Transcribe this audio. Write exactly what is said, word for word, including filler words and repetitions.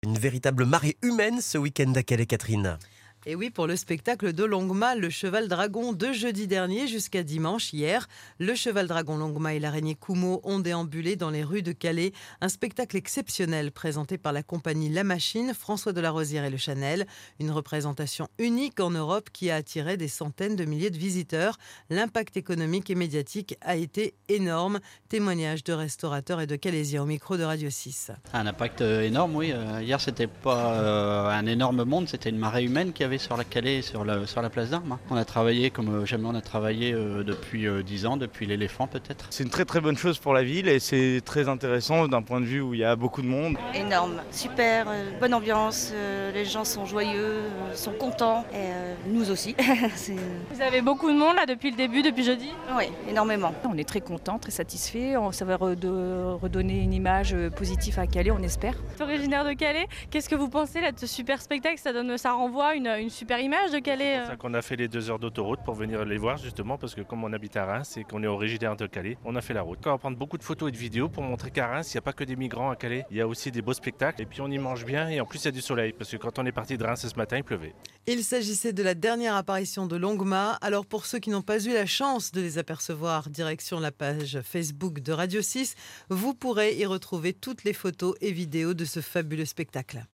Une véritable marée humaine ce week-end à Calais, Catherine. Et oui, pour le spectacle de Longma, le cheval dragon de jeudi dernier jusqu'à dimanche hier. Le cheval dragon Longma et l'araignée Kumo ont déambulé dans les rues de Calais. Un spectacle exceptionnel présenté par la compagnie La Machine, François Delarosière et le Chanel. Une représentation unique en Europe qui a attiré des centaines de milliers de visiteurs. L'impact économique et médiatique a été énorme. Témoignage de restaurateurs et de Calaisiens au micro de Radio six. Un impact énorme, oui. Hier, c'était pas euh, un énorme monde, c'était une marée humaine qui avait sur la Calais et sur la, sur la place d'Armes. On a travaillé comme jamais on a travaillé euh, depuis euh, dix ans, depuis l'éléphant peut-être. C'est une très très bonne chose pour la ville et c'est très intéressant d'un point de vue où il y a beaucoup de monde. Énorme, super, euh, bonne ambiance, euh, les gens sont joyeux, euh, sont contents et euh, nous aussi. c'est... Vous avez beaucoup de monde là depuis le début, depuis jeudi ? Oui, énormément. On est très contents, très satisfaits, ça va redonner une image positive à Calais, on espère. Tu es originaire de Calais, qu'est-ce que vous pensez là de ce super spectacle ? Ça donne, ça renvoie une, une super image de Calais. C'est pour ça qu'on a fait les deux heures d'autoroute pour venir les voir justement parce que comme on habite à Reims et qu'on est originaire de Calais, on a fait la route. On va prendre beaucoup de photos et de vidéos pour montrer qu'à Reims, il n'y a pas que des migrants à Calais, il y a aussi des beaux spectacles et puis on y mange bien et en plus il y a du soleil parce que quand on est parti de Reims ce matin, il pleuvait. Il s'agissait de la dernière apparition de Longma. Alors pour ceux qui n'ont pas eu la chance de les apercevoir, direction la page Facebook de Radio six, vous pourrez y retrouver toutes les photos et vidéos de ce fabuleux spectacle.